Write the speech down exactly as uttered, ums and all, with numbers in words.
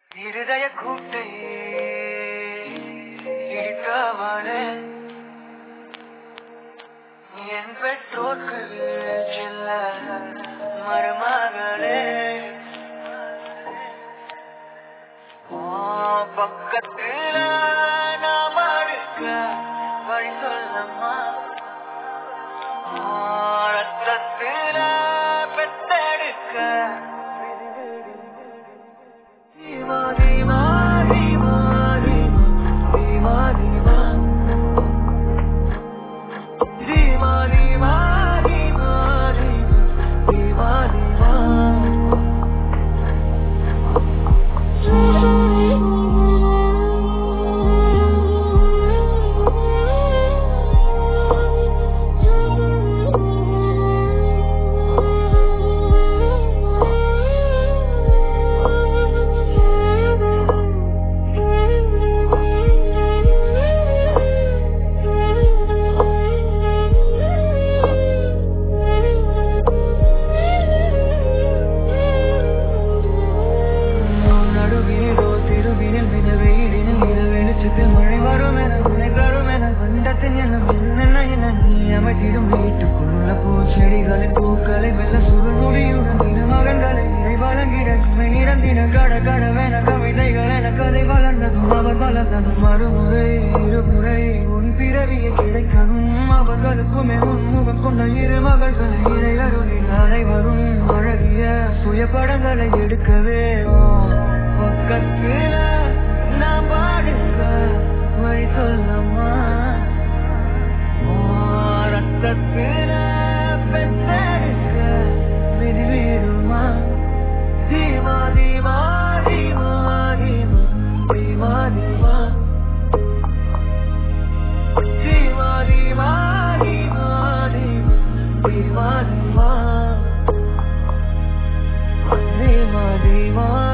இருதய கூட்டை இடித்தவளே என் பெற்றோர்க்கு செல்ல மருமகளே பக்கத்துல நாம் அடுக்க வழி சொல்லம்மா ரத்தத்துல பெத்தெடுக்க செடிகளின் பூக்களை வெள்ள சுருளுடியுடன் திருமகன்களை வழங்கிட நிறந்தின கட கடவென கவிதைகள் என கதை வளர்ந்ததும் அவர் வளர்ந்ததும் மறுமுறை இருமுறை உன் பிறவியை கிடைக்கணும் அவர்களுக்குமே உன்முகம் கொண்ட இரு மகள்களை இறை அருளில் அனைவரும் அழகிய சுயப்படங்களை எடுக்கவே பக்கத்துல நாம் பாடுக்க வழி சொல்லம்மா ரத்தத்துல பெத்தெடுக்க விரிவிடுமா தீமா தீமா தீமா தீமா தீமா தீமா தீமா தீமா தீமா தீமா தீமா தீமா